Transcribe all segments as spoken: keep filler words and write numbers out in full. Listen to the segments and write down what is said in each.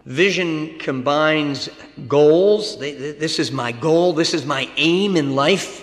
Vision combines goals. This is my goal, this is my aim in life.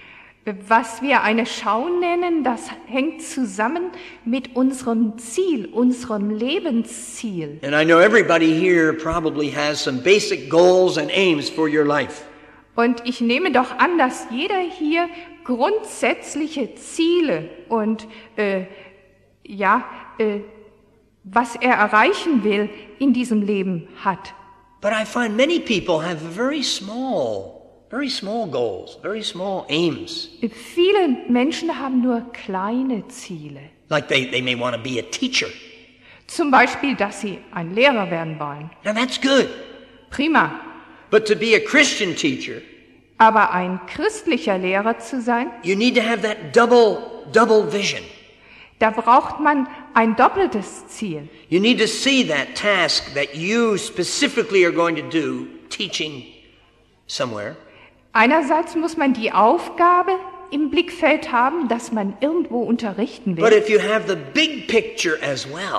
Was wir eine Schau nennen, das hängt zusammen mit unserem Ziel, unserem Lebensziel. And I know everybody here probably has some basic goals and aims for your life. Und ich nehme doch an, dass jeder hier grundsätzliche Ziele und äh, ja, äh, was er erreichen will in diesem Leben hat. But I find many people have very small Very small goals, very small aims. Viele Menschen haben nur kleine Ziele. Like they, they may want to be a teacher. Zum Beispiel, dass sie ein Lehrer werden wollen. Now that's good. Prima. But to be a Christian teacher, aber ein christlicher Lehrer zu sein, you need to have that double, double vision. Da braucht man ein doppeltes Ziel. You need to see that task that you specifically are going to do, teaching somewhere. Einerseits muss man die Aufgabe im Blickfeld haben, dass man irgendwo unterrichten will. But if you have the big picture as well,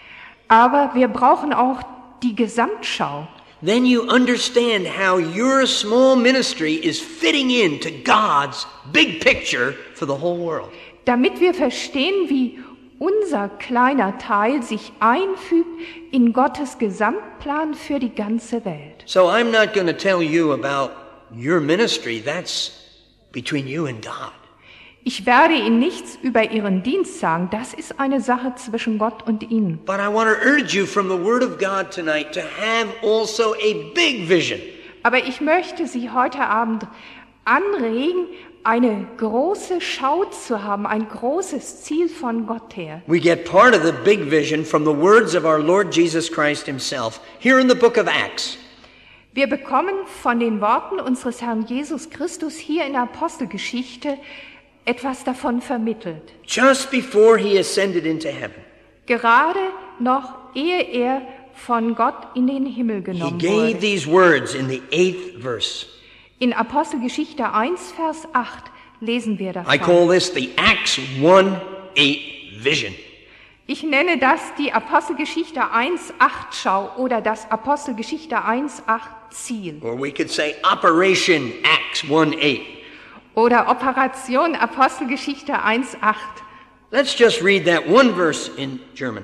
aber wir brauchen auch die Gesamtschau. Then you understand how your small ministry is fitting into God's big picture for the whole world. Damit wir verstehen, wie unser kleiner Teil sich einfügt in Gottes Gesamtplan für die ganze Welt. So I'm not going to tell you about your ministry, that's between you and God. Ich werde Ihnen nichts über Ihren Dienst sagen, das ist eine Sache zwischen Gott und Ihnen. But I want to urge you from the Word of God tonight to have also a big vision. Aber ich möchte Sie heute Abend anregen, eine große Schau zu haben, ein großes Ziel von Gott her. We get part of the big vision from the words of our Lord Jesus Christ himself, here in the book of Acts. Wir bekommen von den Worten unseres Herrn Jesus Christus hier in der Apostelgeschichte etwas davon vermittelt. Just before he ascended into heaven. Gerade noch ehe er von Gott in den Himmel genommen he gave wurde. These words in the eighth verse. In Apostelgeschichte eins, Vers acht lesen wir davon. I call this the Acts one eight vision. Ich nenne das die Apostelgeschichte eins acht Schau oder das Apostelgeschichte eins acht Ziel. Or we could say Operation Acts one eight. Oder Operation Apostelgeschichte eins acht. Let's just read that one verse in German.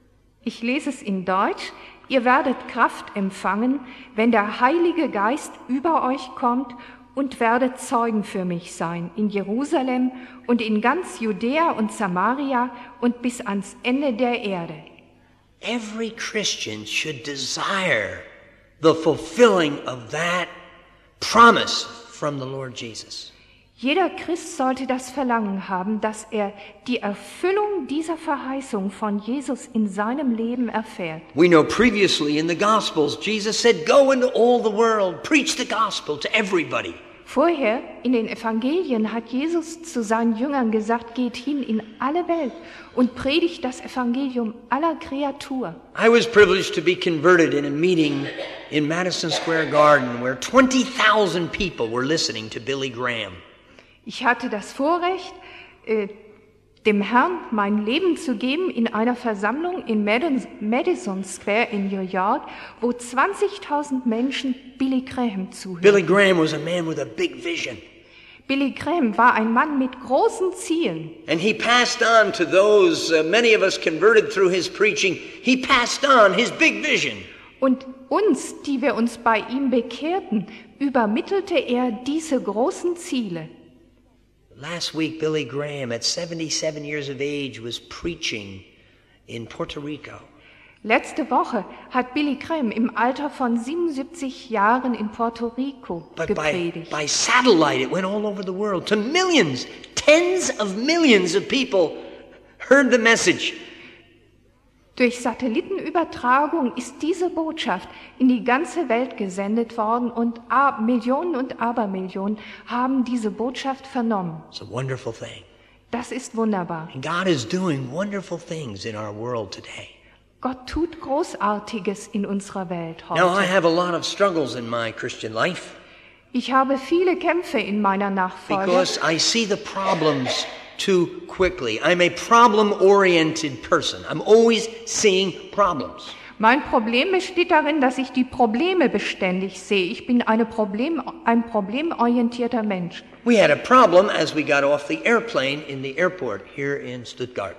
Ich lese es in Deutsch. Ihr werdet Kraft empfangen, wenn der Heilige Geist über euch kommt, und werdet Zeugen für mich sein in Jerusalem und in ganz Judäa und Samaria und bis ans Ende der Erde. Every Christian should desire the fulfilling of that promise from the Lord Jesus. Jeder Christ sollte das Verlangen haben, dass er die Erfüllung dieser Verheißung von Jesus in seinem Leben erfährt. We know previously in the Gospels, Jesus said, "Go into all the world, preach the gospel to everybody." Vorher in den Evangelien hat Jesus zu seinen Jüngern gesagt, geht hin in alle Welt und predigt das Evangelium aller Kreatur. I was privileged to be converted in a meeting in Madison Square Garden where twenty thousand people were listening to Billy Graham. Ich hatte das Vorrecht, äh, dem Herrn mein Leben zu geben in einer Versammlung in Madison Square in New York, wo zwanzigtausend Menschen Billy Graham zuhörten. Billy Graham was a man with a big vision. Billy Graham war ein Mann mit großen Zielen. And he passed on to those, uh, many of us converted through his preaching, he passed on his big vision. Und uns, die wir uns bei ihm bekehrten, übermittelte er diese großen Ziele. Last week, Billy Graham, at seventy-seven years of age, was preaching in Puerto Rico. Letzte Woche hat Billy Graham im Alter von siebenundsiebzig Jahren in Puerto Rico But by, gepredigt. by satellite, it went all over the world to millions, tens of millions of people heard the message. Durch Satellitenübertragung ist diese Botschaft in die ganze Welt gesendet worden und A- Millionen und Abermillionen haben diese Botschaft vernommen. It's a wonderful thing. Das ist wunderbar. And God is doing wonderful things in our world today. Gott tut Großartiges in unserer Welt Now, I heute. have a lot of struggles in my Christian life Ich habe viele Kämpfe in meiner Nachfolge, because I see the problems too quickly. I'm a problem-oriented person. I'm always seeing problems. Mein Problem besteht darin, dass ich die Probleme beständig sehe. Ich bin eine Problem, ein problemorientierter Mensch. We had a problem as we got off the airplane in the airport here in Stuttgart.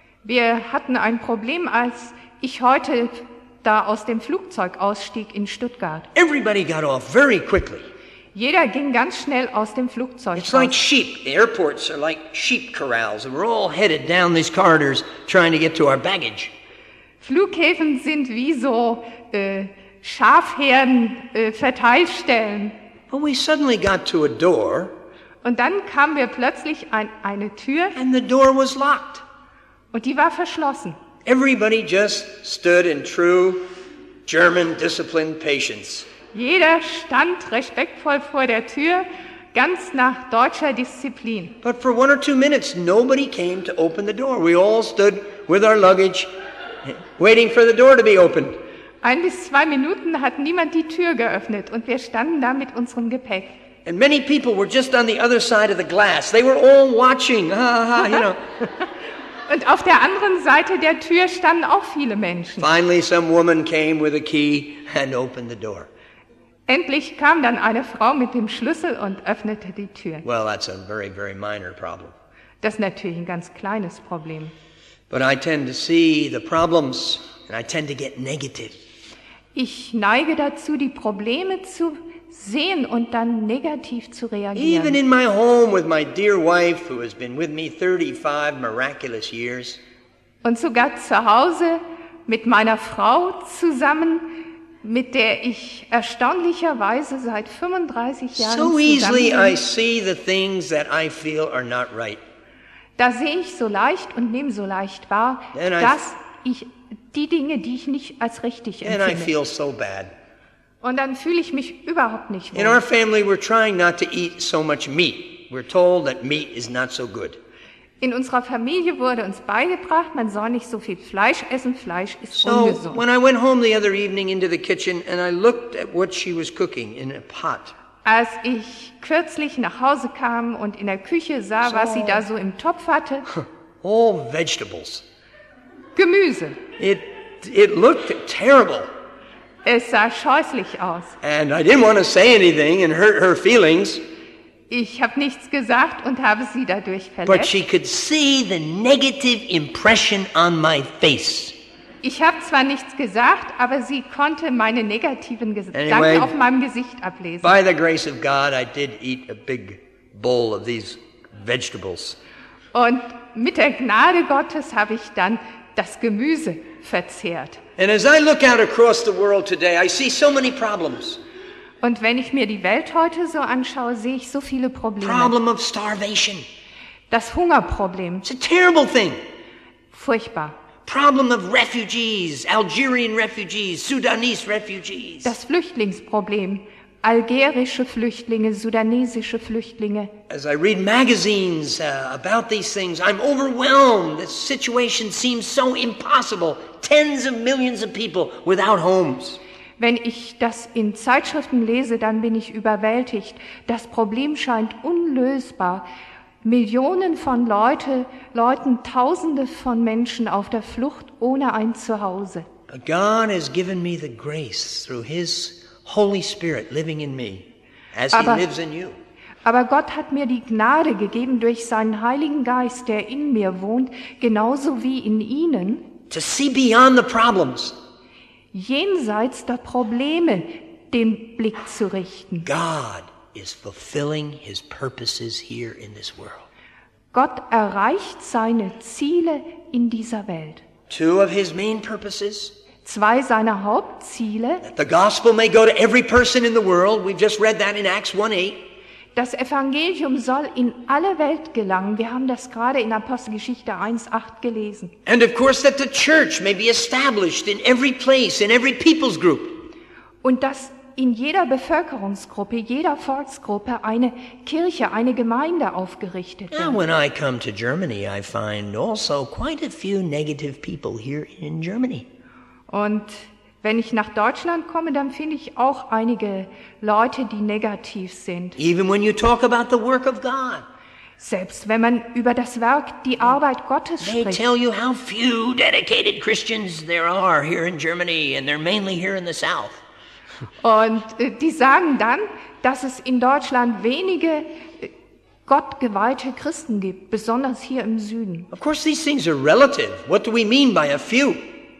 Wir hatten ein Problem, als ich heute da aus dem Flugzeug ausstieg in Stuttgart. Everybody got off very quickly. Jeder ging ganz schnell aus dem Flugzeug It's like raus. sheep. The airports are like sheep corrals, and we're all headed down these corridors trying to get to our baggage. Flughäfen sind wie so äh, Schafherden, äh, Verteilstellen. But we suddenly got to a door, Und dann kamen wir plötzlich an eine Tür and the door was locked. und die war verschlossen. Everybody just stood in true German disciplined patience. Jeder stand respektvoll vor der Tür, ganz nach deutscher Disziplin. But for one or two minutes, nobody came to open the door. We all stood with our luggage, waiting for the door to be opened. Ein bis zwei Minuten hat niemand die Tür geöffnet und wir standen da mit unserem Gepäck. And many people were just on the other side of the glass. They were all watching, ha ha ha, you know. Und auf der anderen Seite der Tür standen auch viele Menschen. Finally, some woman came with a key and opened the door. Endlich kam dann eine Frau mit dem Schlüssel und öffnete die Tür. Well, that's a very, very minor problem. Das ist natürlich ein ganz kleines Problem. But I tend to see the problems and I tend to get negative. Ich neige dazu, die Probleme zu sehen und dann negativ zu Even reagieren. in my home with my dear wife, who has been with me thirty-five miraculous years, Und sogar zu Hause mit meiner Frau zusammen, mit der ich erstaunlicherweise seit fünfunddreißig Jahren so easily I zusammen see the things that I feel are not right. da sehe ich so leicht und nehme so leicht wahr, Then I- dass ich die Dinge, die ich nicht als richtig And I empfinde. feel so bad. Und dann fühle ich mich überhaupt nicht In our wohl. family, we're trying not to eat so much meat. We're told that meat is not so good. In unserer Familie wurde uns beigebracht, man soll nicht so viel Fleisch essen, Fleisch ist So ungesund. when I went home the other evening into the kitchen and I looked at what she was cooking in a pot, Als ich kürzlich nach Hause kam und in der Küche sah, was sie da so im Topf hatte, all vegetables, Gemüse. it it looked terrible. Es sah scheußlich aus. And I didn't want to say anything and hurt her feelings, Ich habe nichts gesagt und habe sie dadurch but verletzt. she could see the negative impression on my face. Ich habe zwar nichts gesagt, aber sie konnte meine negativen Gedanken Anyway, auf meinem Gesicht ablesen. By the grace of God, I did eat a big bowl of these vegetables. Und mit der Gnade Gottes habe ich dann das Gemüse verzehrt. And as I look out across the world today, I see so many problems. Und wenn ich mir die Welt heute so anschaue, sehe ich so viele Probleme. Problem of starvation. Das Hungerproblem, It's a terrible thing. furchtbar. Problem of refugees, Algerian refugees, Sudanese refugees. Das Flüchtlingsproblem, algerische Flüchtlinge, sudanesische Flüchtlinge. As I read magazines uh, about these things, I'm overwhelmed. The situation seems so impossible. Tens of millions of people without homes. Wenn ich das in Zeitschriften lese, dann bin ich überwältigt. Das Problem scheint unlösbar. Millionen von Leute, Leuten, Tausende von Menschen auf der Flucht ohne ein Zuhause. But God has given me the grace through His Holy Spirit living in me, as He Aber- lives in you. Aber Gott hat mir die Gnade gegeben durch seinen Heiligen Geist, der in mir wohnt, genauso wie in ihnen, To see beyond the problems. jenseits der Probleme den Blick zu richten. God is fulfilling His purposes here in this world. Gott erreicht seine Ziele in dieser Welt. Two of His main purposes: Zwei seiner Hauptziele: that the gospel may go to every person in the world. We've just read that in Acts one eight. Das Evangelium soll in alle Welt gelangen. Wir haben das gerade in Apostelgeschichte eins acht gelesen. And of course that the church may be established in every place, in every people's group. Und dass in jeder Bevölkerungsgruppe, jeder Volksgruppe eine Kirche, eine Gemeinde aufgerichtet Now, wird. when I come to Germany, I find also quite a few negative people here in Germany. Und wenn ich nach Deutschland komme, dann finde ich auch einige Leute, die negativ sind. Even when you talk about the work of God. Selbst wenn man über das Werk, die Arbeit Gottes They spricht. tell you how few dedicated Christians there are here in Germany, and they're mainly here in the South. Und äh, die sagen dann, dass es in Deutschland wenige äh, gottgeweihte Christen gibt, besonders hier im Süden. Of course, these things are relative. What do we mean by a few?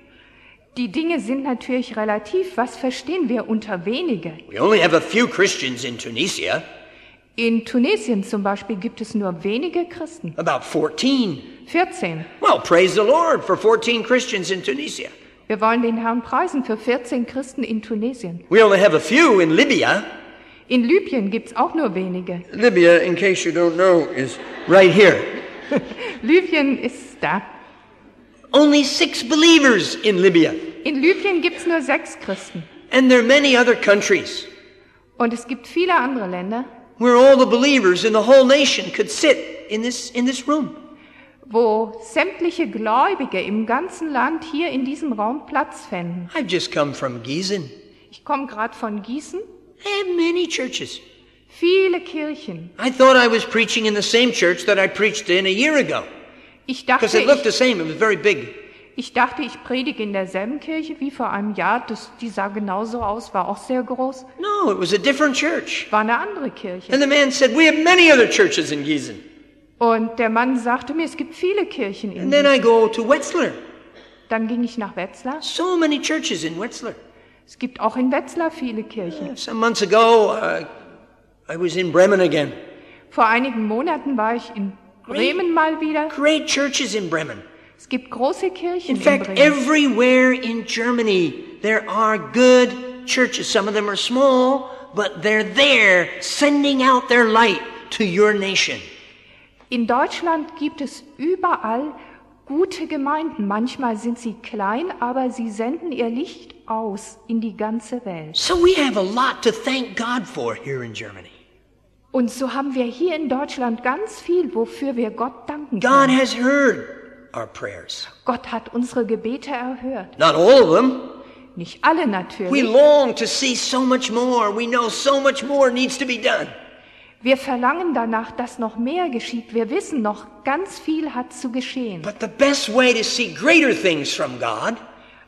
Die Dinge sind natürlich relativ. Was verstehen wir unter wenige? We only have a few Christians in Tunisia, In Tunesien zum Beispiel gibt es nur wenige Christen. about fourteen. vierzehn. Well, praise the Lord for fourteen Christians in Tunisia. Wir wollen den Herrn preisen für vierzehn Christen in Tunesien. We only have a few in Libya. In Libyen gibt es auch nur wenige. Libya, in case you don't know, is right here. Libyen ist da. Only six believers in Libya. In Libyen gibt es nur sechs Christen. And there are many other countries Und es gibt viele andere Länder, where all the believers in the whole nation could sit in this, in this room. wo sämtliche Gläubige im ganzen Land hier in diesem Raum Platz fänden. I've just come from Gießen. Ich komme gerade von Gießen. I have many churches. Viele Kirchen. I thought I was preaching in the same church that I preached in a year ago. Ich dachte, Because it looked the ich, same. It was very big. ich dachte, ich predige in derselben Kirche wie vor einem Jahr. Das, die sah genauso aus, war auch sehr groß. No, it was a different church. War eine andere Kirche. And the man said, we have many other churches in Gießen. Und der Mann sagte mir, es gibt viele Kirchen in And then I Gießen. go to Wetzlar. Dann ging ich nach Wetzlar. So many churches in Wetzlar. Es gibt auch in Wetzlar viele Kirchen. Some months ago, uh, I was in Bremen again. Vor einigen Monaten war ich in Bremen mal wieder. Great churches in Bremen. Es gibt große Kirchen In in fact, Bremen. everywhere in Germany, there are good churches. Some of them are small, but they're there sending out their light to your nation. In Deutschland gibt es überall gute Gemeinden. Manchmal sind sie klein, aber sie senden ihr Licht aus in die ganze Welt. So we have a lot to thank God for here in Germany. Und so haben wir hier in Deutschland ganz viel, wofür wir Gott danken God können. has heard our prayers. Gott hat unsere Gebete erhört. Not all of them. Nicht alle We natürlich. long to see so much more. We know so much more needs to be done. Wir verlangen danach, dass noch mehr geschieht. Wir wissen noch, ganz viel hat zu geschehen. But the best way to see greater things from God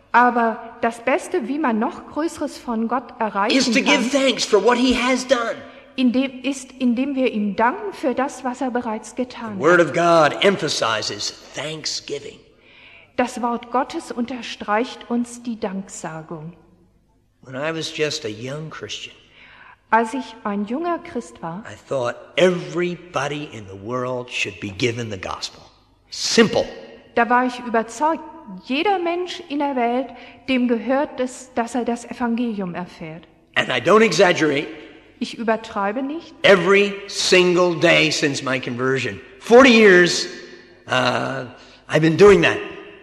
Aber das Beste, wie man noch Größeres von Gott is erreichen to give kann, thanks for what He has done. indem, ist, indem wir ihm danken für das, was er bereits getan The Word hat. of God emphasizes thanksgiving. Das Wort Gottes unterstreicht uns die Danksagung. When I was just a young Christian, Als ich ein junger Christ war, I thought everybody in the world should be given the gospel. Simple. da war ich überzeugt, jeder Mensch in der Welt, dem gehört es, dass er das Evangelium erfährt. And I don't exaggerate. Ich übertreibe nicht. Every single day since my conversion, forty years, uh, I've been doing that.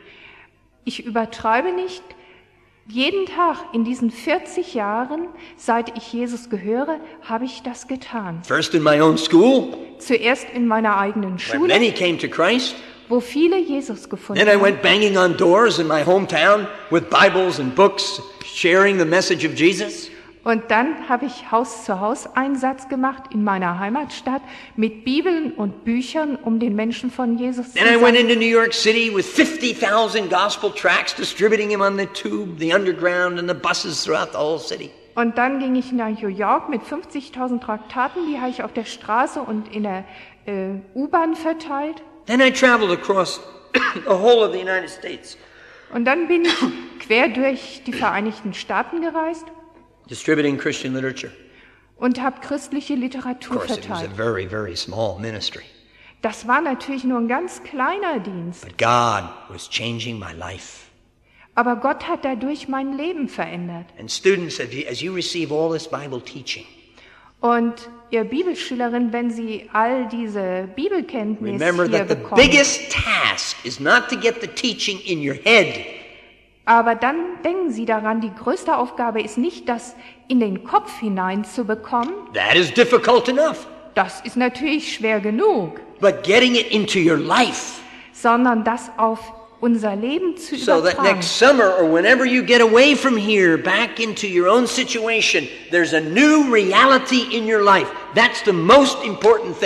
Ich übertreibe nicht. Jeden Tag in diesen vierzig Jahren, seit ich Jesus gehöre, habe ich das getan. First in my own school, Zuerst in meiner eigenen where Schule, many came to Christ. wo viele Jesus gefunden Then I haben. went banging on doors in my hometown with Bibles and books, sharing the message of Jesus. Und dann habe ich Haus-zu-Haus-Einsatz gemacht in meiner Heimatstadt mit Bibeln und Büchern, um den Menschen von Jesus zu Then I went sagen. into New York City with fifty thousand gospel tracts, distributing them on the tube, the underground, and the buses throughout the whole city. Und dann ging ich nach New York mit fünfzigtausend Traktaten, die habe ich auf der Straße und in der äh, U-Bahn verteilt. Then I traveled across the whole of the United States, Und dann bin ich quer durch die Vereinigten Staaten gereist distributing Christian literature. und habe christliche Of Literatur course, it was a verteilt. very, very small ministry. Das war natürlich nur ein ganz kleiner Dienst, But God was changing my life. aber Gott hat dadurch mein Leben verändert. And students, as you, as you receive all this Bible teaching, Und ihr Bibelschülerin, wenn sie all diese Bibelkenntnis remember hier that the bekommen, biggest task is not to get the teaching in your head, aber dann denken Sie daran, die größte Aufgabe ist nicht, das in den Kopf hineinzubekommen. that is difficult enough, Das ist natürlich schwer genug, but getting it into your life sondern das auf unser Leben zu so that übertragen. next summer or whenever you get away from here back into your own situation, there's a new reality in your life. That's the most important thing.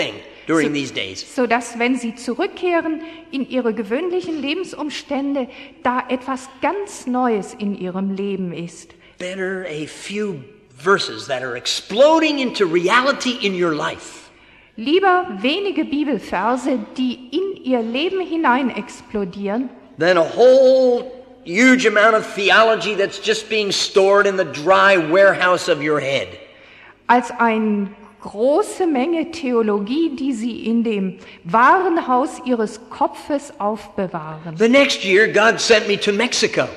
during so, these days. sodass, wenn sie zurückkehren in ihre gewöhnlichen Lebensumstände, da etwas ganz Neues in ihrem Leben ist. Better a few verses that are exploding into reality in your life. Lieber wenige Bibelverse, die in ihr Leben hinein explodieren, than a whole huge amount of theology that's just being stored in the dry warehouse of your head. als eine große Menge Theologie, die sie in dem Warenhaus ihres Kopfes aufbewahren. The next year, God sent me to Mexico.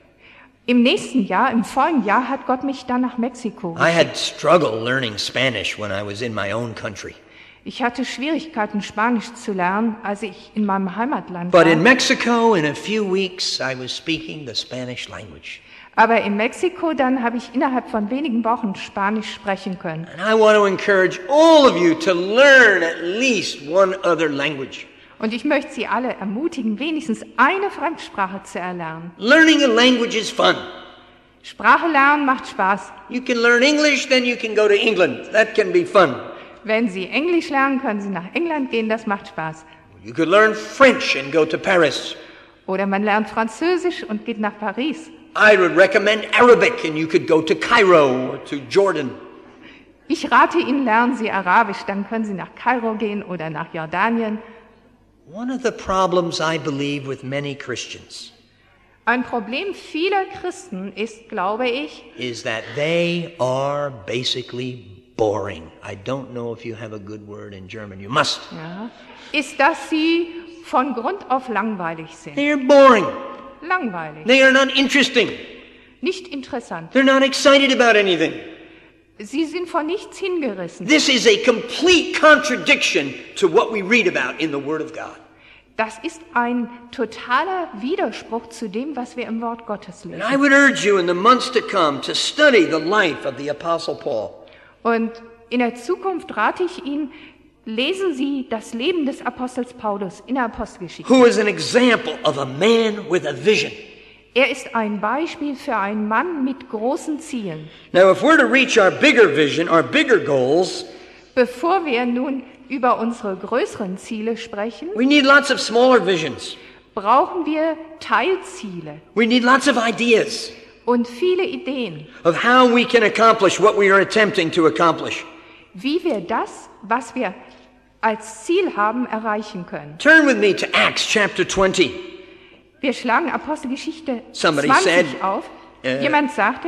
Im nächsten Jahr, im folgenden Jahr, hat Gott mich dann nach Mexiko I geschickt. had struggled learning Spanish when I was in my own country. Ich hatte Schwierigkeiten, Spanisch zu lernen, als ich in meinem Heimatland But war. in Mexico, in a few weeks, I was speaking the Spanish language. Aber in Mexiko, dann habe ich innerhalb von wenigen Wochen Spanisch sprechen können. And I want to encourage all of you to learn at least one other language. Und ich möchte Sie alle ermutigen, wenigstens eine Fremdsprache zu erlernen. Learning a language is fun. Sprache lernen macht Spaß. You can learn English, then you can go to England. That can be fun. Wenn Sie Englisch lernen, können Sie nach England gehen, das macht Spaß. You could learn French and go to Paris. Oder man lernt Französisch und geht nach Paris. I would recommend Arabic, and you could go to Cairo or to Jordan. Ich rate Ihnen, lernen Sie Arabisch, dann können Sie nach Kairo gehen oder nach Jordanien. One of the problems I believe with many Christians Ein Problem vieler Christen ist, glaube ich, is that they are basically boring. I don't know if you have a good word in German. You must. ja, ist, dass sie von Grund auf langweilig sind. They are boring. Langweilig, They are not interesting. nicht interessant. They're not excited about anything. Sie sind von nichts hingerissen. This is a complete contradiction to what we read about in the Word of God. Das ist ein totaler Widerspruch zu dem, was wir im Wort Gottes And lesen. I would urge you in the months to come to study the life of the Apostle Paul. Und in der Zukunft rate ich Ihnen, lesen Sie das Leben des Apostels Paulus in der Apostelgeschichte. Who is an example of a man with a vision. Er ist ein Beispiel für einen Mann mit großen Zielen. Now, if we're to reach our bigger vision, our bigger goals, Bevor wir nun über unsere größeren Ziele sprechen, we need lots of smaller visions. brauchen wir Teilziele We need lots of ideas und viele Ideen, of how we can accomplish what we are attempting to accomplish. wie wir das, was wir als Ziel haben, erreichen können. Turn with me to Acts chapter twenty. Wir schlagen Apostelgeschichte Somebody zwanzig said, auf. uh, Jemand sagte,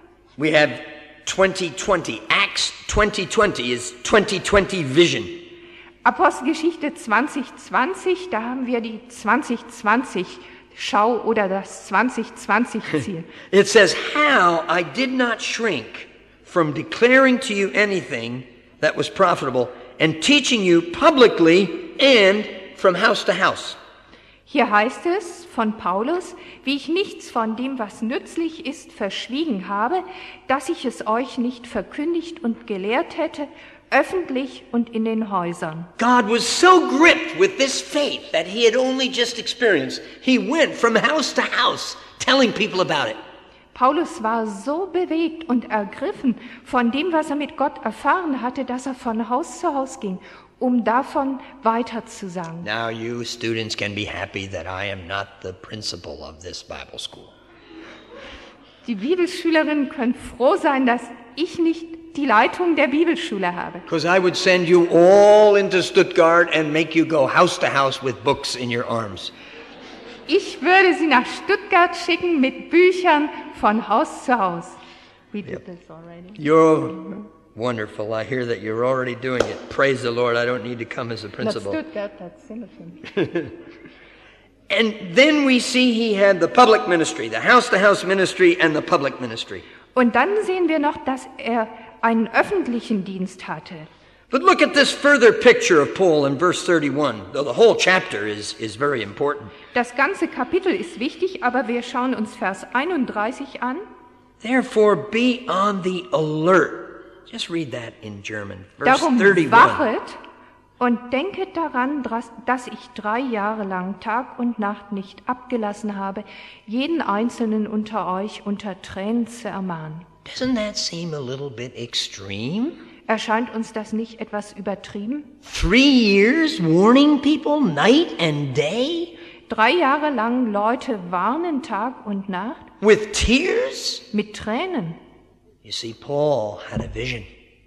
We have twenty twenty. Acts twenty twenty is twenty twenty vision. Apostelgeschichte zwanzig zwanzig, da haben wir die zwanzig zwanzig Schau oder das zwanzig zwanzig Ziel. It says, How I did not shrink from declaring to you anything that was profitable and teaching you publicly and from house to house. Hier heißt es von Paulus, wie ich nichts von dem, was nützlich ist, verschwiegen habe, dass ich es euch nicht verkündigt und gelehrt hätte, öffentlich und in den Häusern. God was so gripped with this faith that he had only just experienced. He went from house to house telling people about it. Paulus war so bewegt und ergriffen von dem, was er mit Gott erfahren hatte, dass er von Haus zu Haus ging, um davon weiterzusagen. Now you students can be happy that I am not the principal of this Bible school. Die Bibelschülerinnen können froh sein, dass ich nicht die Leitung der Bibelschule habe. Because I would send you all into Stuttgart and make you go house to house with books in your arms. Ich würde sie nach Stuttgart schicken mit Büchern von Haus zu Haus. We did this already. You're wonderful. I hear that you're already doing it. Praise the Lord. I don't need to come as a Not principal. Stuttgart, that's Sinnefeld. And then we see he had the public ministry, the house-to-house ministry and the public ministry. Und dann sehen wir noch, dass er einen öffentlichen Dienst hatte. But look at this further picture of Paul in verse thirty-one, though the whole chapter is, is very important. Das ganze Kapitel ist wichtig, aber wir schauen uns Vers einunddreißig an. Therefore be on the alert. Just read that in German. Verse Darum thirty-one. wachet und denket daran, dass- dass ich drei Jahre lang Tag und Nacht nicht abgelassen habe, jeden Einzelnen unter euch unter Tränen zu ermahnen. Doesn't that seem a little bit extreme? Erscheint uns das nicht etwas übertrieben? Three years warning people night and day? Drei Jahre lang Leute warnen Tag und Nacht? With tears? Mit Tränen. You see, Paul had a vision.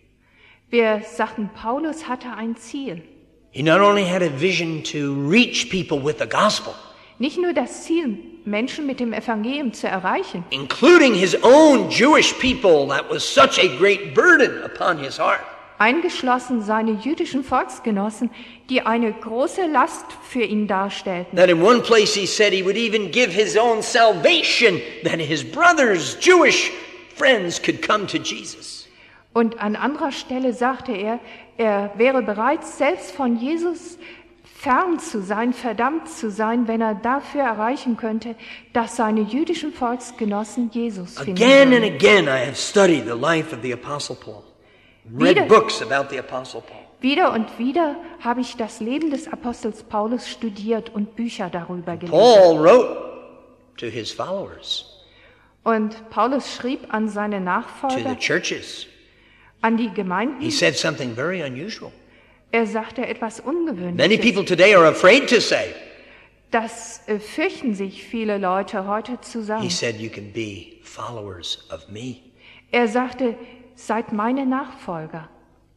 Wir sagten, Paulus hatte ein Ziel. He not only had a vision to reach people with the gospel, Nicht nur das Ziel, Menschen mit dem Evangelium zu erreichen, including his own Jewish people, that was such a great burden upon his heart. eingeschlossen seine jüdischen Volksgenossen, die eine große Last für ihn darstellten. That in one place he said he would even give his own salvation, that his brothers, Jewish friends, could come to Jesus. Und an anderer Stelle sagte er, er wäre bereit, selbst von Jesus fern zu sein, verdammt zu sein, wenn er dafür erreichen könnte, dass seine jüdischen Volksgenossen Jesus finden Again and würden. again I have studied the life of the Apostle Paul, read Wieder- books about the Apostle Paul. Wieder und wieder habe ich das Leben des Apostels Paulus studiert und Bücher darüber gelesen. Paul wrote to his followers, Und Paulus schrieb an seine to the Nachfolger, churches. an die He Gemeinden. said something very unusual. Er sagte etwas Many Ungewöhnliches. people today are afraid to say. Das äh, fürchten sich viele Leute heute zu He sagen. said, you can be followers of me Er sagte, seid meine Nachfolger,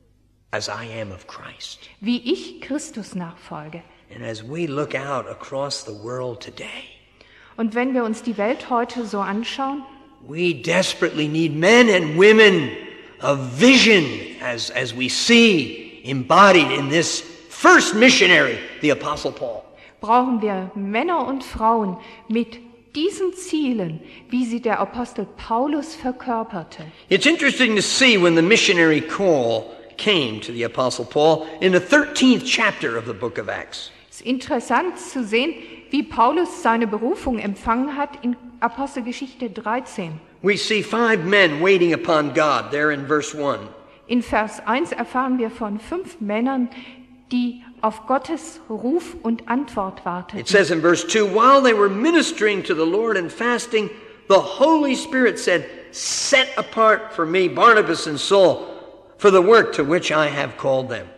as I am of Christ. wie ich Christus nachfolge. And as we look out across the world today, Und wenn wir uns die Welt heute so anschauen, we desperately need men and women of vision as, as we see embodied in this first missionary, the Apostle Paul. brauchen wir Männer und Frauen mit diesen Zielen, wie sie der Apostel Paulus verkörperte. It's interesting to see when the missionary call came to the Apostle Paul in the thirteenth chapter of the book of Acts. Es ist interessant zu sehen, wie Paulus seine Berufung empfangen hat in Apostelgeschichte dreizehn. We see five men waiting upon God there in verse one. In Vers eins erfahren wir von fünf Männern, die auf Gottes Ruf und Antwort It warteten. says in verse two, while they were ministering to the Lord and fasting, the Holy Spirit said, set apart for me Barnabas and Saul for the work to which I have called them.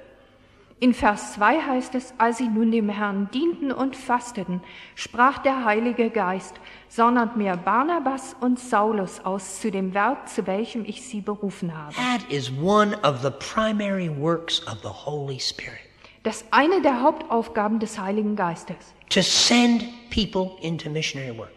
In Vers zwei heißt es, als sie nun dem Herrn dienten und fasteten, sprach der Heilige Geist, sondert mir Barnabas und Saulus aus zu dem Werk, zu welchem ich sie berufen habe. That is one of the primary works of the Holy Spirit, Das ist eine der Hauptaufgaben des Heiligen Geistes. to send people into missionary work.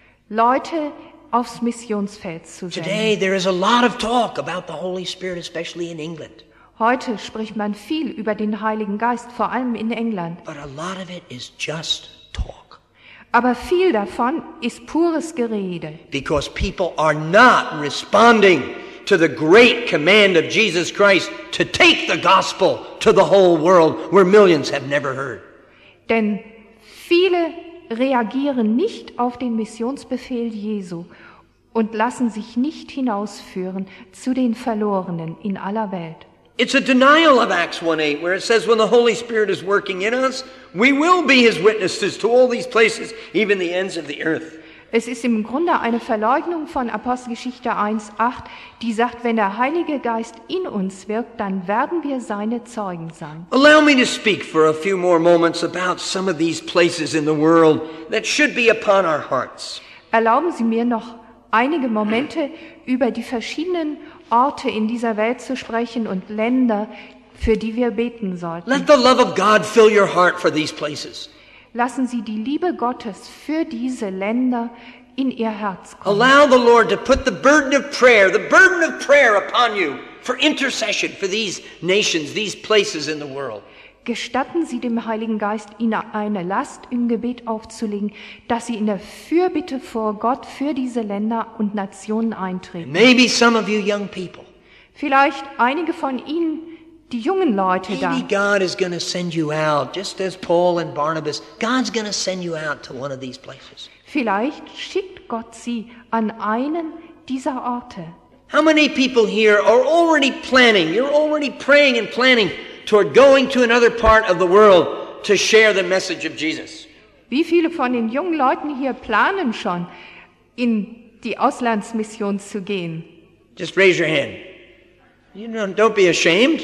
Leute aufs Missionsfeld zu Today senden. there is a lot of talk about the Holy Spirit, especially in England. Heute spricht man viel über den Heiligen Geist, vor allem in England. But a lot of it is just talk. Aber viel davon ist pures Gerede, Because people are not responding to the great command of Jesus Christ to take the gospel to the whole world where millions have never heard. denn viele reagieren nicht auf den Missionsbefehl Jesu und lassen sich nicht hinausführen zu den Verlorenen in aller Welt. It's a denial of Acts one eight, where it says when the Holy Spirit is working in us, we will be His witnesses to all these places, even the ends of the earth. Es ist im Grunde eine Verleugnung von Apostelgeschichte eins acht, die sagt, wenn der Heilige Geist in uns wirkt, dann werden wir seine Zeugen sein. Allow me to speak for a few more moments about some of these places in the world that should be upon our hearts. Erlauben Sie mir noch einige Momente über die verschiedenen Orte in dieser Welt zu sprechen und Länder, für die wir beten sollten. Let the love of God fill your heart for these places. Lassen Sie die Liebe Gottes für diese Länder in Ihr Herz kommen. Allow the Lord to put the burden of prayer, the burden of prayer upon you for intercession for these nations, these places in the world. Gestatten Sie dem Heiligen Geist, Ihnen eine Last im Gebet aufzulegen, dass Sie in der Fürbitte vor Gott für diese Länder und Nationen eintreten. Maybe some of you young people, Vielleicht einige von Ihnen, die jungen Leute da. maybe God is going to send you out, just as Paul and Barnabas. God's going to send you out to one of these places. Vielleicht schickt Gott Sie an einen dieser Orte. How many people here are already planning, you're already praying and planning toward going to another part of the world to share the message of Jesus? Wie viele von den jungen Leuten hier planen schon, in die Auslandsmission zu gehen? Just raise your hand. You know, don't be ashamed.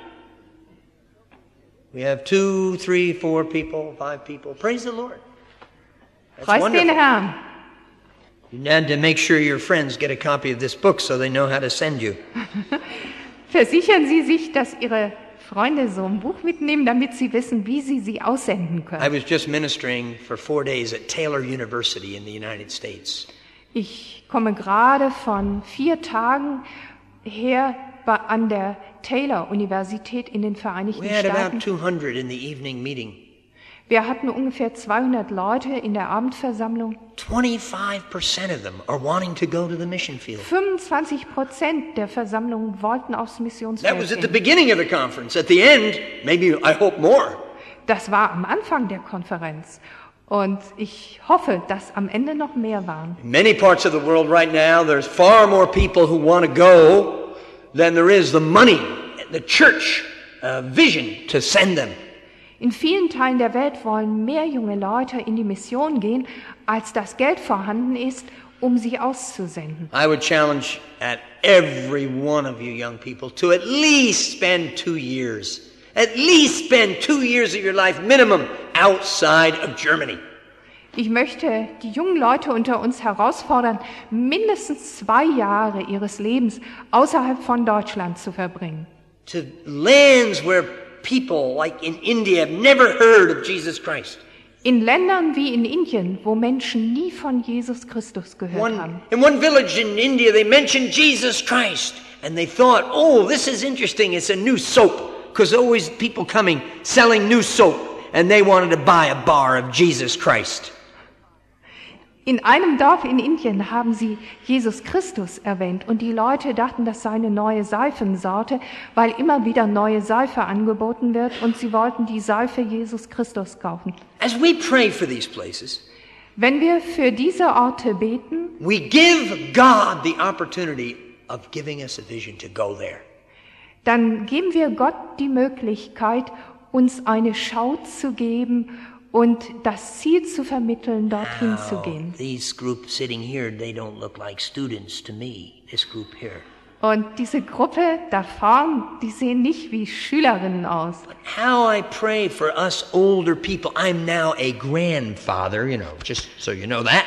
We have two, three, four people, five people. Praise the Lord. That's Preis den wonderful. Herrn. You need to make sure your friends get a copy of this book so they know how to send you. Versichern Sie sich, dass Ihre Freunde so ein Buch mitnehmen, damit sie wissen, wie sie sie aussenden I können. was just ministering for four days at Taylor University in the United States. Ich komme gerade von vier Tagen her bei- an der Taylor-Universität in den Vereinigten We had about Staaten. two hundred in the evening meeting. Wir hatten ungefähr zweihundert Leute in der Abendversammlung. twenty-five percent of them are wanting to go to the mission field. fünfundzwanzig Prozent der Versammlung wollten aufs That Missionsfeld was at the gehen. beginning of the conference. At the end, maybe, I hope more. Das war am Anfang der Konferenz. Und ich hoffe, dass am Ende noch mehr waren. In many parts of the world right now, there's far more people who want to go than there is the money, the church uh, vision to send them. In vielen Teilen der Welt wollen mehr junge Leute in die Mission gehen, als das Geld vorhanden ist, um sie auszusenden. I would challenge at every one of you young people to at least spend two years, at least spend two years of your life minimum outside of Germany. Ich möchte die jungen Leute unter uns herausfordern, mindestens zwei Jahre ihres Lebens außerhalb von Deutschland zu verbringen. To lands where people like in India have never heard of Jesus Christ. In Ländern wie in Indien, wo Menschen nie von Jesus Christus gehört One, haben. in one village in India, they mentioned Jesus Christ, and they thought, oh, this is interesting. It's a new soap, because always people coming selling new soap, and they wanted to buy a bar of Jesus Christ. In einem Dorf in Indien haben sie Jesus Christus erwähnt und die Leute dachten, das sei eine neue Seifensorte, weil immer wieder neue Seife angeboten wird und sie wollten die Seife Jesus Christus kaufen. As we pray for these places, Wenn wir für diese Orte beten, we give God the opportunity of giving us a vision to go there. dann geben wir Gott die Möglichkeit, uns eine Schau zu geben und das Ziel zu vermitteln, dorhin zu gehen. These group sitting here, they don't look like students to me, this group here. Und diese Gruppe da vorn, die sehen nicht wie Schülerinnen aus. How I pray for us older people. I'm now a grandfather, you know, just so you know that.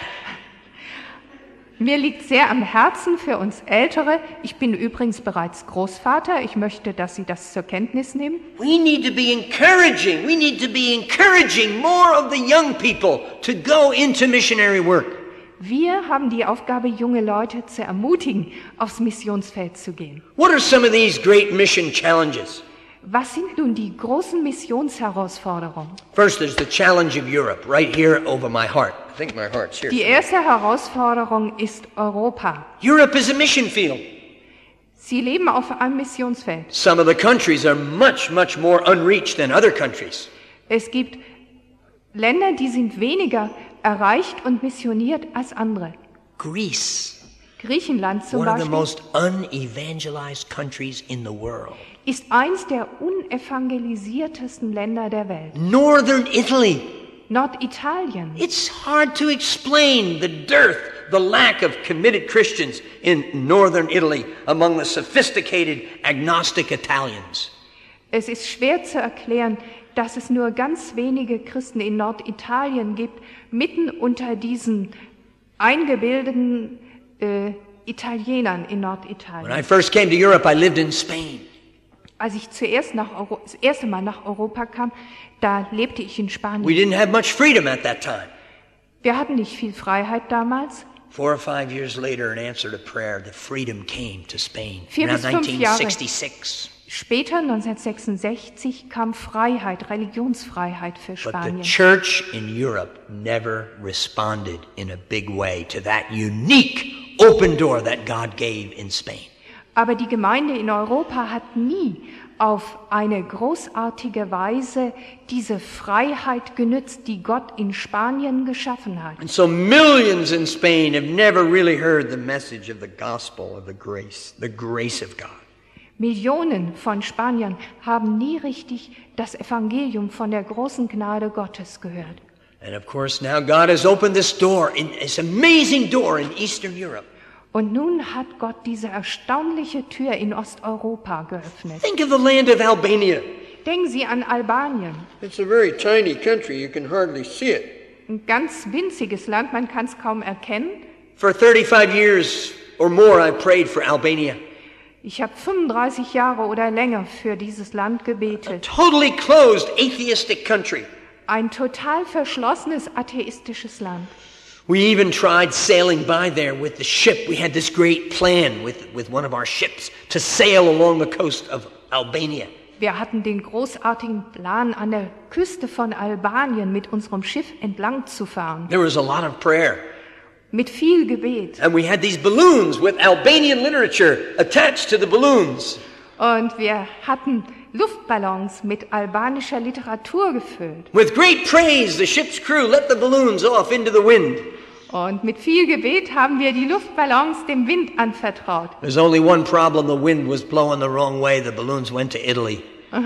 Mir liegt sehr am Herzen für uns Ältere. Ich bin übrigens bereits Großvater. Ich möchte, dass Sie das zur Kenntnis nehmen. We need to be encouraging. We need to be encouraging more of the young people to go into missionary work. Wir haben die Aufgabe, junge Leute zu ermutigen, aufs Missionsfeld zu gehen. What are some of these great mission challenges? Was sind nun die großen Missionsherausforderungen? First, there's the challenge of Europe, right here over my heart. I think my heart's here. Die erste Herausforderung ist Europa. Europe is a mission field. Sie leben auf einem Missionsfeld. Some of the countries are much, much more unreached than other countries. Es gibt Länder, die sind weniger erreicht und missioniert als andere. Greece, Griechenland zum one of the Beispiel most unevangelized countries in the world. ist eins der unevangelisiertesten Länder der Welt. Northern Italy. Norditalien. It's hard to explain the dearth, the lack of committed Christians in northern Italy among the sophisticated agnostic Italians. Es ist schwer zu erklären, dass es nur ganz wenige Christen in Norditalien gibt, mitten unter diesen eingebildeten äh, Italienern in When Norditalien. I first came to Europe, I lived in Spain. Als ich zuerst nach Euro- das erste Mal nach Europa kam, da lebte ich in We Spanien. didn't have much freedom at that time. Wir hatten nicht viel Freiheit damals. Four or five years later, in answer to prayer, the freedom came to Spain. Vier Around bis fünf nineteen Jahre. sixty-six. Später, neunzehnhundertsechsundsechzig, kam Freiheit, Religionsfreiheit für But the Spanien. church in Europe never responded in a big way to that unique open door that God gave in Spain. Aber die Gemeinde in Europa hat nie auf eine großartige Weise diese Freiheit genützt, die Gott in Spanien geschaffen hat. And so millions in Spain have never really heard the message of the gospel of the grace, the grace of God. Millionen von Spaniern haben nie richtig das Evangelium von der großen Gnade Gottes gehört. And of course now God has opened this door, in, this amazing door in Eastern Europe. Und nun hat Gott diese erstaunliche Tür in Osteuropa geöffnet. Think of the land of Albania. Denken Sie an Albanien. It's a very tiny country. You can hardly see it. Ein ganz winziges Land, man kann es kaum erkennen. For thirty-five years or more, I prayed for Albania. Ich habe fünfunddreißig Jahre oder länger für dieses Land A gebetet. totally closed, atheistic country. Ein total verschlossenes, atheistisches Land. We even tried sailing by there with the ship. We had this great plan with, with one of our ships to sail along the coast of Albania. Wir hatten den großartigen Plan, an der Küste von Albanien mit unserem Schiff entlang zu fahren. There was a lot of prayer. Mit viel Gebet. And we had these balloons with Albanian literature attached to the balloons. Und wir hatten Luftballons mit albanischer Literatur gefüllt. With great praise, the ship's crew let the balloons off into the wind. Und mit viel Gebet haben wir die Luftballons dem Wind anvertraut. There's only one problem. The wind was blowing the wrong way. The balloons went to Italy.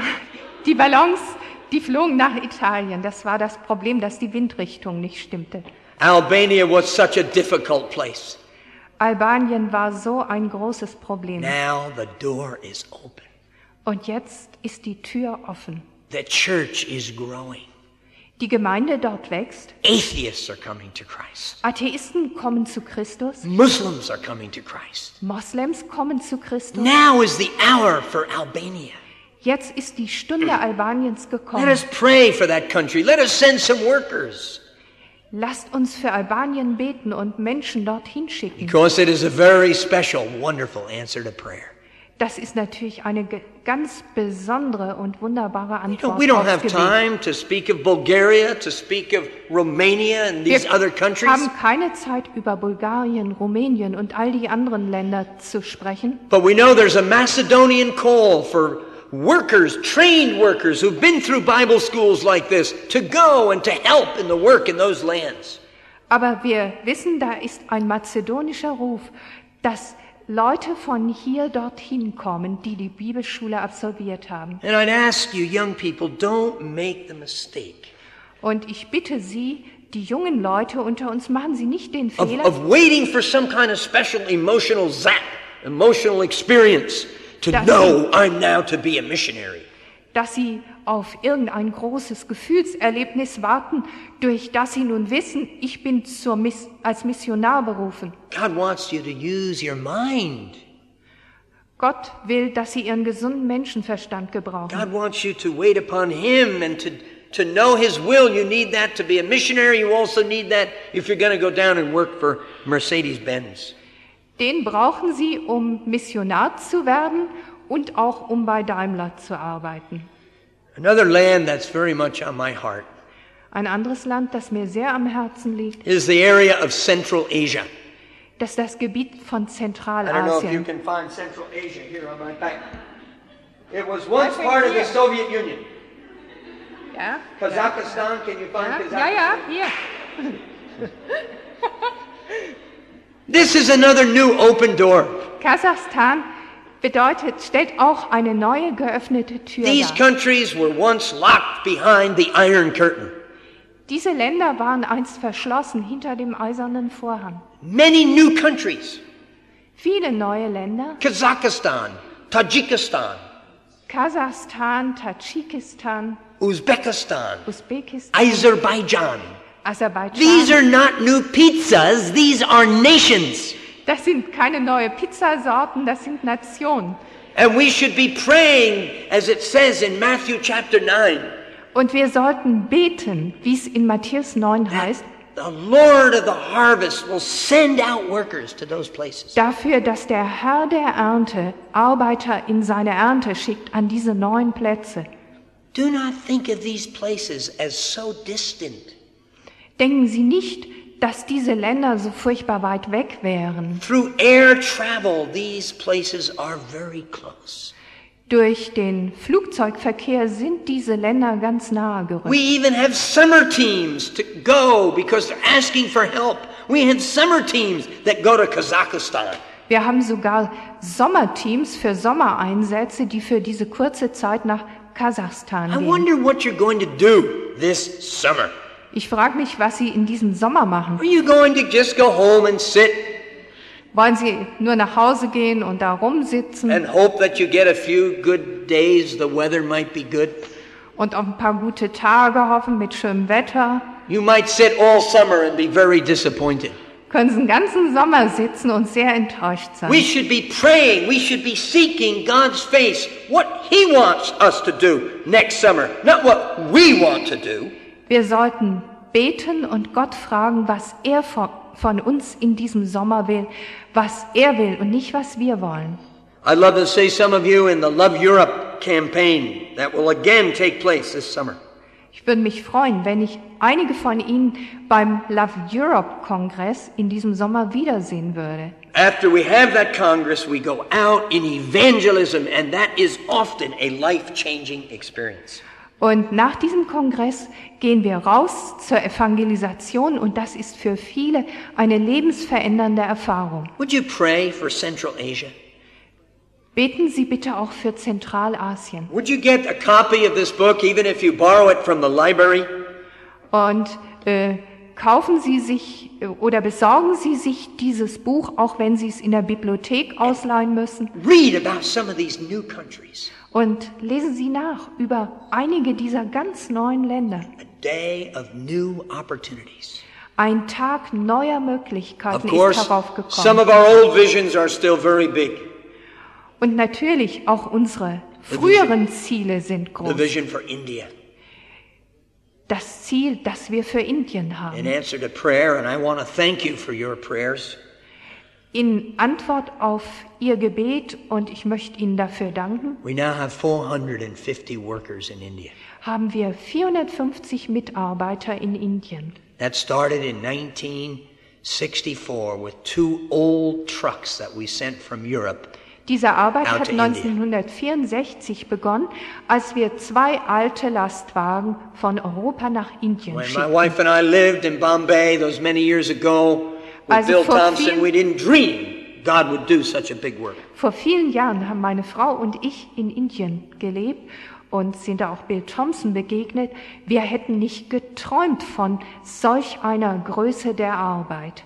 Die Ballons, die flogen nach Italien. Das war das Problem, dass die Windrichtung nicht stimmte. Albania was such a difficult place. Albanien war so ein großes Problem. Now the door is open. Und jetzt ist die Tür offen. The church is growing. Die Gemeinde dort wächst. Atheists are coming to Christ. Atheisten kommen zu Christus. Muslims are coming to Christ. Moslems kommen zu Christus. Now is the hour for Albania. Jetzt ist die Stunde Albaniens Let gekommen. us pray for that country. Let us send some workers. Lasst uns für Albanien beten und Menschen dorthin schicken. Because it is a very special, wonderful answer to prayer. Das ist natürlich eine ge- ganz besondere und wunderbare You know, Antwort we don't aufs have Gebet. time to speak of Bulgaria, to speak of Romania and these Wir other countries. haben keine Zeit, über Bulgarien, Rumänien und all die anderen Länder zu sprechen. But we know there's a Macedonian call for workers, trained workers who've been through Bible schools like this, to go and to help in the work in those lands. Aber wir wissen, da ist ein mazedonischer Ruf, dass Leute von hier dorthin kommen, die die Bibelschule absolviert haben. And I'd ask you, young people, don't make the mistake Und ich bitte Sie, die jungen Leute unter uns, machen Sie nicht den of, Fehler, of waiting for some kind of special emotional zap, emotional experience to Das- know I'm now to be a missionary. dass Sie auf irgendein großes Gefühlserlebnis warten, durch das Sie nun wissen, ich bin zur Miss- als Missionar berufen. God wants you to use your mind. Gott will, dass Sie Ihren gesunden Menschenverstand gebrauchen. God wants you to wait upon Him and to, to know His will. You need that to be a missionary. You also need that if you're going to go down and work for Mercedes-Benz. Den brauchen Sie, um Missionar zu werden und auch um bei Daimler zu arbeiten. Another land that's very much on my heart Ein anderes Land, das mir sehr am Herzen liegt, is the area of Central Asia. das ist das Gebiet von I don't know if you Zentralasien. can find Central Asia here on my back. It was once part of the Soviet Union. Ja, Kazakhstan, can you find ja, Kazakhstan? ja, ja, hier. This is another new open door. Kasachstan bedeutet, stellt auch eine neue geöffnete Tür These dar. countries were once locked behind the Iron Curtain. Diese Länder waren einst verschlossen hinter dem eisernen Vorhang. Many new countries. Viele neue Länder, Kazakhstan, Tajikistan, Kasachstan, Tadschikistan, Uzbekistan, Usbekistan, Azerbaijan. Aserbaidschan. These are not new pizzas, these are nations. Das sind keine neue Pizzasorten, das sind Nationen. And we should be praying, as it says in Matthew chapter nine, Und wir sollten beten, wie es in Matthäus neun heißt, the Lord of the harvest will send out workers to those places. dafür, dass der Herr der Ernte Arbeiter in seine Ernte schickt an diese neuen Plätze. Do not think of these places as so distant. Denken Sie nicht, dass diese Länder so furchtbar weit weg wären. Through air travel, these places are very close. Durch den Flugzeugverkehr sind diese Länder ganz nahe gerückt. We even have summer teams to go because they're asking for help. We have summer teams that go to Kazakhstan. Wir haben sogar Sommerteams für Sommereinsätze, die für diese kurze Zeit nach Kasachstan I gehen. wonder what you're going to do this summer. Ich frage mich, was Sie in diesem Sommer machen. Are you going to just go home and sit Wollen Sie nur nach Hause gehen und da rumsitzen and hope that you get a few good days, the weather might be good? und auf ein paar gute Tage hoffen mit schönem Wetter? You might sit all summer and be very disappointed. Können Sie den ganzen Sommer sitzen und sehr enttäuscht sein. We should be praying, we should be seeking God's face, what He wants us to do next summer, not what we want to do. Wir sollten beten und Gott fragen, was er von, von uns in diesem Sommer will, was er will und nicht, was wir wollen. I'd love to see some of you in the Love Europe campaign that will again take place this summer. Ich würde mich freuen, wenn ich einige von Ihnen beim Love Europe Kongress in diesem Sommer wiedersehen würde. After we have that Congress, we go out in evangelism, and that is often a life-changing experience. Und nach diesem Kongress gehen wir raus zur Evangelisation und das ist für viele eine lebensverändernde Erfahrung. Would you pray for Central Asia? Beten Sie bitte auch für Zentralasien. Would you get a copy of this book, even if you borrow it from the library? Und äh, kaufen Sie sich äh, oder besorgen Sie sich dieses Buch, auch wenn Sie es in der Bibliothek ausleihen müssen. Read about some of these new countries. Und lesen Sie nach über einige dieser ganz neuen Länder. A day of new opportunities. Ein Tag neuer Möglichkeiten Of course, ist some heraufgekommen. of our old visions are still very big. Und natürlich auch unsere früheren Ziele sind The groß. vision for India. Das Ziel, das wir für Indien In haben. answer to prayer, and I want to thank you for your prayers. In Antwort auf Ihr Gebet, und ich möchte Ihnen dafür danken, We now have four hundred fifty workers in India. haben wir vierhundertfünfzig Mitarbeiter in Indien. That started in nineteen sixty-four with two old trucks that we sent from Europe. Diese Arbeit Out hat to India. neunzehnhundertvierundsechzig begonnen, als wir zwei alte Lastwagen von Europa nach Indien When my schickten. wife and I lived in Bombay those many years ago with Also Bill vor Thompson, vielen- we didn't dream God would do such a big work. Vor vielen Jahren haben meine Frau und ich in Indien gelebt und sind da auch Bill Thompson begegnet. Wir hätten nicht geträumt von solch einer Größe der Arbeit.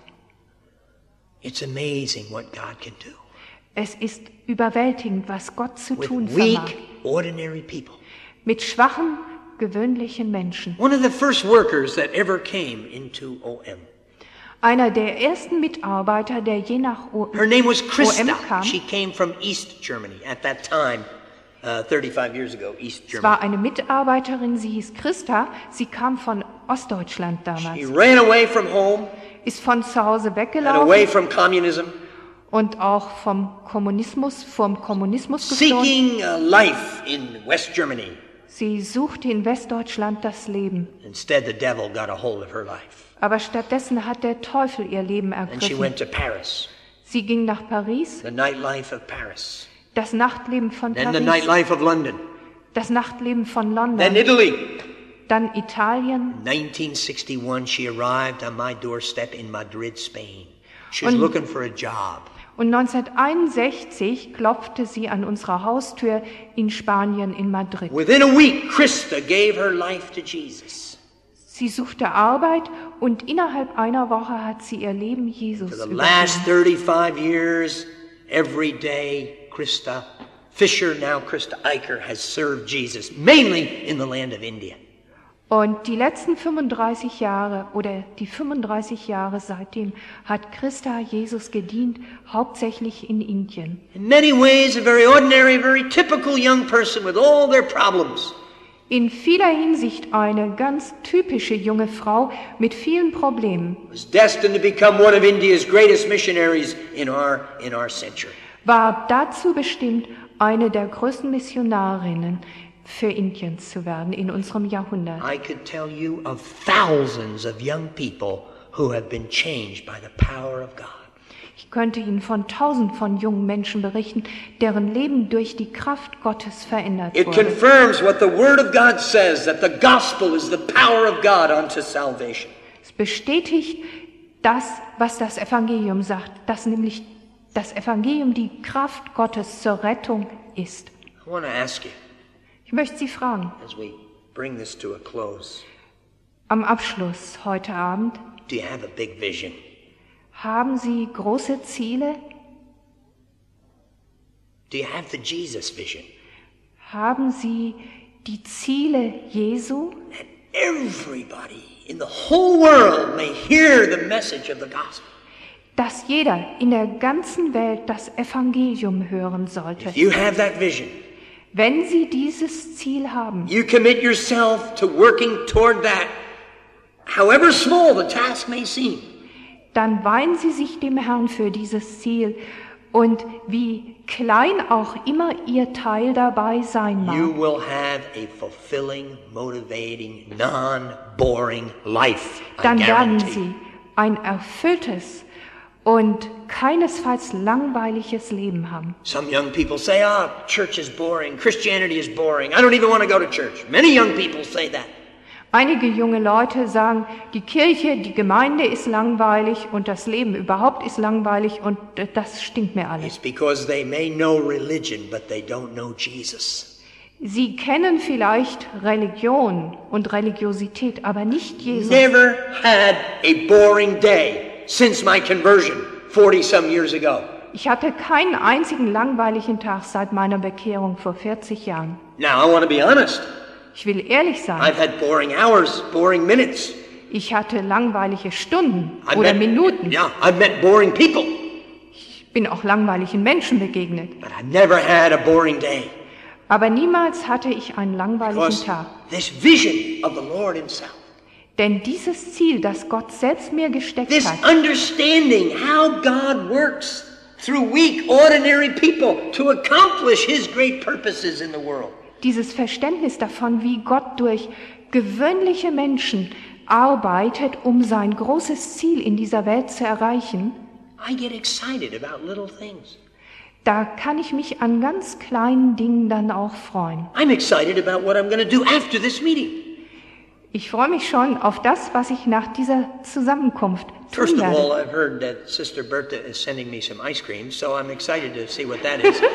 It's amazing what God can do Es ist überwältigend, was Gott zu tun with vermag. weak, ordinary people. Mit schwachen, gewöhnlichen Menschen. One of the first workers that ever came into O M. Einer der ersten Mitarbeiter, der je nach O- Her name was O M Christa. kam, She came from East Germany at that time, uh, thirty-five years ago, East es Germany. war eine Mitarbeiterin, sie hieß Christa, sie kam von Ostdeutschland She damals, ran away from home ist von zu Hause and weggelaufen away from communism, und auch vom Kommunismus, vom Kommunismus geflohen. seeking a life in West Germany. Sie suchte in Westdeutschland das Leben, Instead, the devil got a hold of her life. aber stattdessen hat der Teufel ihr Leben And she went ergriffen. to Paris, Sie ging nach Paris, the nightlife of Paris, das Nachtleben von then the Paris, nightlife of London, das Nachtleben von then London, Italy. dann Italien. nineteen sixty-one, she arrived on my doorstep in Madrid, Spain. She was Und- looking for a job. Und neunzehnhunderteinundsechzig klopfte sie an unserer Haustür in Spanien, in Madrid. Within a week, Christa gave her life to Jesus. Sie suchte Arbeit und innerhalb einer Woche hat sie ihr Leben Jesus For the last übergeben. thirty-five years, every day, Christa Fisher, now Christa Eicher, has served Jesus, mainly in the land of India. Und die letzten fünfunddreißig Jahre oder die fünfunddreißig Jahre seitdem hat Christa Jesus gedient, hauptsächlich in Indien. In many ways, a very ordinary, very typical young person with all their problems. In vieler Hinsicht eine ganz typische junge Frau mit vielen Problemen, Was destined to become one of India's greatest missionaries in our, in our century. war dazu bestimmt, eine der größten Missionarinnen für Indien zu werden in unserem Jahrhundert. I could tell you of thousands of young people who have been changed by the power of God. Ich könnte Ihnen von tausend von jungen Menschen berichten, deren Leben durch die Kraft Gottes verändert It wurde. confirms what the Word of God says, that the gospel is the power of God unto salvation. Es bestätigt das, was das Evangelium sagt, dass nämlich das Evangelium die Kraft Gottes zur Rettung ist. I want to ask you, Ich möchte Sie fragen, as we bring this to a close, am Abschluss heute Abend, do you have a big vision? Haben Sie große Ziele? Do you have the Jesus vision? Haben Sie die Ziele Jesu? That everybody in the whole world may hear the message of the gospel. Dass jeder in der ganzen Welt das Evangelium hören sollte. If you have that vision, wenn Sie dieses Ziel haben, you commit yourself to working toward that, however small the task may seem. Dann weihen Sie sich dem Herrn für dieses Ziel und wie klein auch immer Ihr Teil dabei sein mag. You will have a fulfilling, motivating, non-boring life. Dann werden Sie ein erfülltes und keinesfalls langweiliges Leben haben. Some young people say, "Ah, oh, church is boring, Christianity is boring. I don't even want to go to church." Many young people say that. Einige junge Leute sagen, die Kirche, die Gemeinde ist langweilig und das Leben überhaupt ist langweilig und das stinkt mir alles. It's because they may know religion, but they don't know Jesus. Sie kennen vielleicht Religion und Religiosität, aber nicht Jesus. Never had a boring day since my conversion forty some years ago. Ich hatte keinen einzigen langweiligen Tag seit meiner Bekehrung vor vierzig Jahren. Now I want to be honest. Ich will ehrlich sein. I've had boring hours, boring minutes. Ich hatte langweilige Stunden I've oder met, Minuten. Yeah, I've met boring people. Ich bin auch langweiligen Menschen begegnet. But I've never had a boring day. Aber niemals hatte ich einen langweiligen Because Tag. this vision of the Lord himself. Denn dieses Ziel, das Gott selbst mir gesteckt This hat, understanding how God works through weak, ordinary people to accomplish his great purposes in the world. dieses Verständnis davon, wie Gott durch gewöhnliche Menschen arbeitet, um sein großes Ziel in dieser Welt zu erreichen, I get excited about little things. da kann ich mich an ganz kleinen Dingen dann auch freuen. I'm excited about what I'm going to do after this meeting. Ich freue mich schon auf das, was ich nach dieser Zusammenkunft tun First of all, werde. I've heard that Sister Bertha is sending me some ice cream, so I'm excited to see what that is.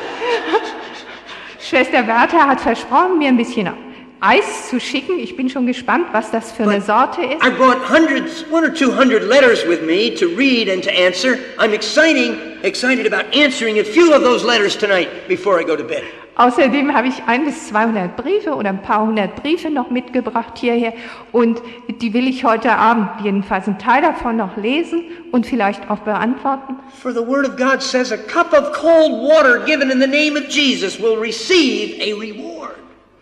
Schwester Bertha hat versprochen, mir ein bisschen Eis zu schicken. Ich bin schon gespannt, was das für eine Sorte ist. I brought hundreds, one or two hundred letters with me to read and to answer. I'm exciting, excited about answering a few of those letters tonight before I go to bed. Außerdem habe ich ein bis zweihundert Briefe oder ein paar hundert Briefe noch mitgebracht hierher und die will ich heute Abend jedenfalls einen Teil davon noch lesen und vielleicht auch beantworten. For the word of God says a cup of cold water given in the name of Jesus will receive a reward.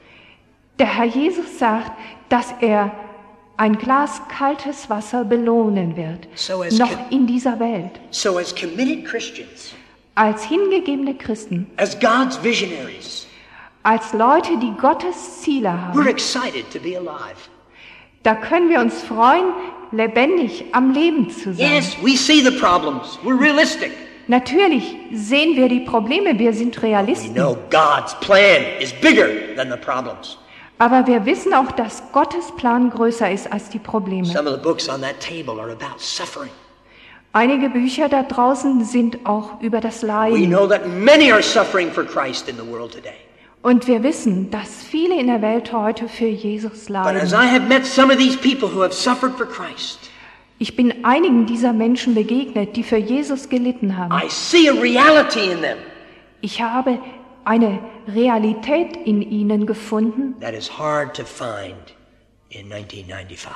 Der Herr Jesus sagt, dass er ein Glas kaltes Wasser belohnen wird, So as noch co- in dieser Welt. So as committed Christians, Als hingegebene Christen, as God's visionaries, als Leute, die Gottes Ziele we're haben, excited to be alive. da können wir uns freuen, lebendig am Leben zu sein. Yes, we see the problems. We're realistic. Natürlich sehen wir die Probleme, wir sind We Realisten. know God's plan is bigger than the problems. Aber wir wissen auch, dass Gottes Plan größer ist als die Probleme. Some of the books on that table are about suffering. Einige Bücher da draußen sind auch über das We Leiden. know that many are suffering for Christ in the world today. Und wir wissen, dass viele in der Welt heute für Jesus But as leiden. I have met some of these people who have suffered for Christ, Ich bin einigen dieser Menschen begegnet, die für Jesus gelitten haben. I see a reality in them Ich habe eine Realität in ihnen gefunden, that is hard to find in nineteen ninety-five.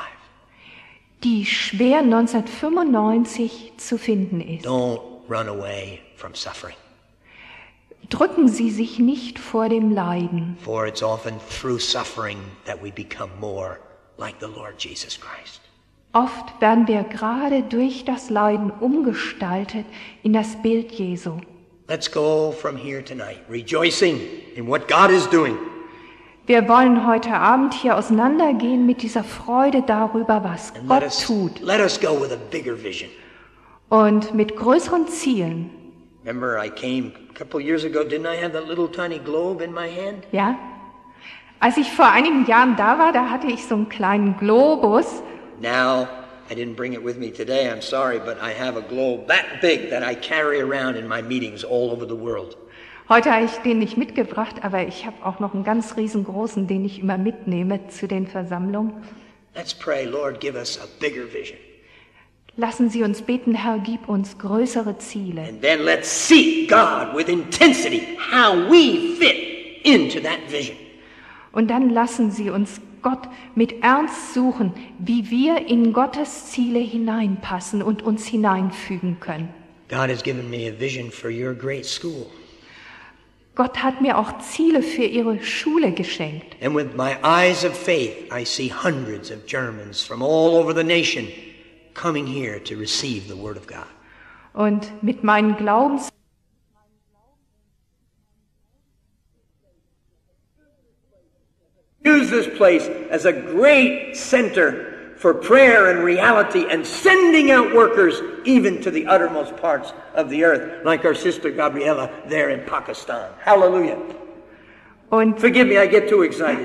die schwer neunzehnhundertfünfundneunzig zu finden ist. Don't run away from suffering, Drücken Sie sich nicht vor dem Leiden, for it's often through suffering that we become more like the Lord Jesus Christ. oft werden wir gerade durch das Leiden umgestaltet in das Bild Jesu. Let's go from here tonight, rejoicing in what God is doing. Wir wollen heute Abend hier auseinandergehen mit dieser Freude darüber, was And let Gott us, tut let us go with a bigger vision. und mit größeren Zielen. Remember, I came a couple years ago, didn't I have that little tiny globe in my hand? Ja? Als ich vor einigen Jahren da war, da hatte ich so einen kleinen Globus. Now, I didn't bring it with me today, I'm sorry, but I have a globe that big that I carry around in my meetings all over the world. Heute habe ich den nicht mitgebracht, aber ich habe auch noch einen ganz riesengroßen, den ich immer mitnehme zu den Versammlungen. Let's pray, Lord, give us a bigger vision. Lassen Sie uns beten, Herr, gib uns größere Ziele. And then let's seek God with intensity, how we fit into that vision. Und dann lassen Sie uns Gott mit Ernst suchen, wie wir in Gottes Ziele hineinpassen und uns hineinfügen können. God has given me a vision for your great school. Gott hat mir auch Ziele für Ihre Schule geschenkt. And with my eyes of faith, I see hundreds of Germans from all over the nation coming here to receive the Word of God. Und mit meinen Glaubens Use this place as a great center for prayer and reality and sending out workers even to the uttermost parts of the earth, like our sister Gabriela there in Pakistan. Hallelujah. und, Forgive me, I get too excited.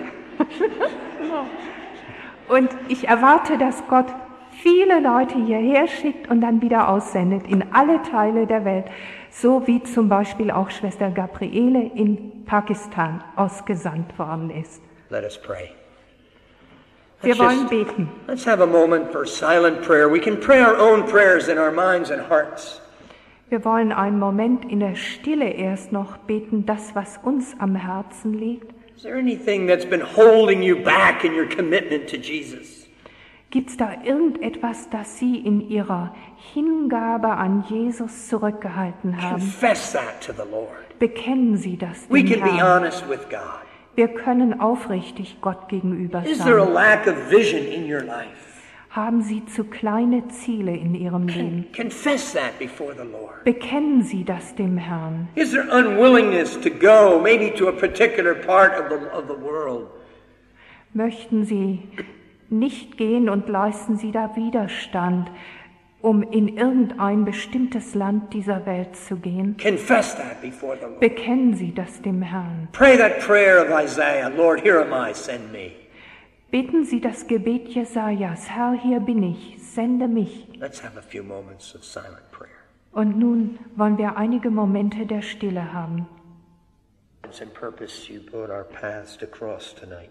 und ich erwarte, dass Gott viele Leute hierher schickt und dann wieder aussendet in alle Teile der Welt, so wie zum Beispiel auch Schwester Gabriele in Pakistan ausgesandt worden ist. Let us pray. Wir Let's wollen just- beten. Let's have a moment for silent prayer. We can pray our own prayers in our minds and hearts. Wir wollen einen Moment in der Stille erst noch beten, das, was uns am Herzen liegt. Is there anything that's been holding you back in your commitment to Jesus? Gibt es da irgendetwas, das Sie in Ihrer Hingabe an Jesus zurückgehalten haben? Confess that to the Lord. Bekennen Sie das We dem can be Herrn. honest with God. Wir können aufrichtig Gott gegenüber Is there a sein. lack of vision in your life? Haben Sie zu kleine Ziele in Ihrem Leben? Confess that before the Lord. Bekennen Sie das dem Herrn. Is there unwillingness to go, maybe to a particular part of the, of the world? Möchten Sie nicht gehen und leisten Sie da Widerstand, um in irgendein bestimmtes Land dieser Welt zu gehen? Confess that before the Lord. Bekennen Sie das dem Herrn. Pray that prayer of Isaiah, Lord, here am I, send me. Beten Sie das Gebet Jesajas, Herr, hier bin ich, sende mich. Let's have a few moments of silent prayer. Und nun wollen wir einige Momente der Stille haben. And purpose you put our paths to cross tonight.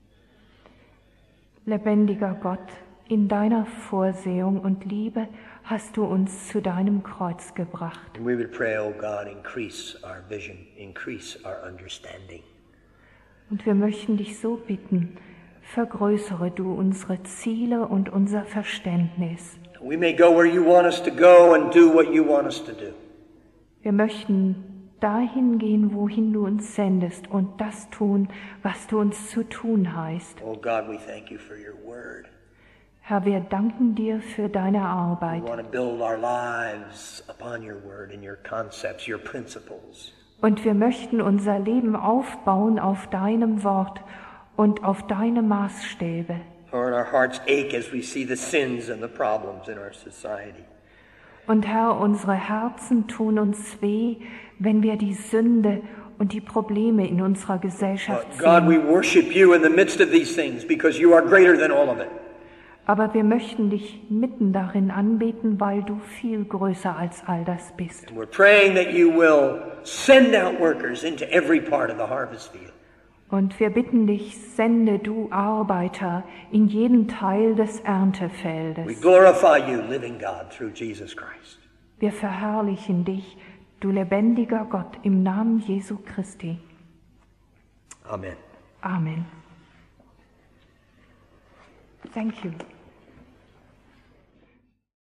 Lebendiger Gott, in deiner Vorsehung und Liebe hast du uns zu deinem Kreuz gebracht. And we would pray, oh God, increase our vision, increase our understanding. Und wir möchten dich so bitten, vergrößere du unsere Ziele und unser Verständnis. We may go where you want us to go and do what you want us to do. Wir möchten dahin gehen, wohin du uns sendest und das tun, was du uns zu tun heißt. Oh God, we thank you for your word. Herr, wir danken dir für deine We Arbeit. want to build our lives upon your word and your concepts, your principles. Und wir möchten unser Leben aufbauen auf deinem Wort und auf deine Maßstäbe. Lord, our hearts ache as we see the sins and the problems in our society. Und Herr, unsere Herzen tun uns weh, wenn wir die Sünde und die Probleme in unserer Gesellschaft But God, we sehen. worship you in the midst of these things because you are greater than all of it. Aber wir möchten dich mitten darin anbeten, weil du viel größer als all das bist. And we're praying that you will send out workers into every part of the harvest field. Und wir bitten dich, sende du Arbeiter in jeden Teil des We Erntefeldes. glorify you, living God, through Jesus Christ. Wir verherrlichen dich, du lebendiger Gott, im Namen Jesu Christi. Amen. Amen. Thank you.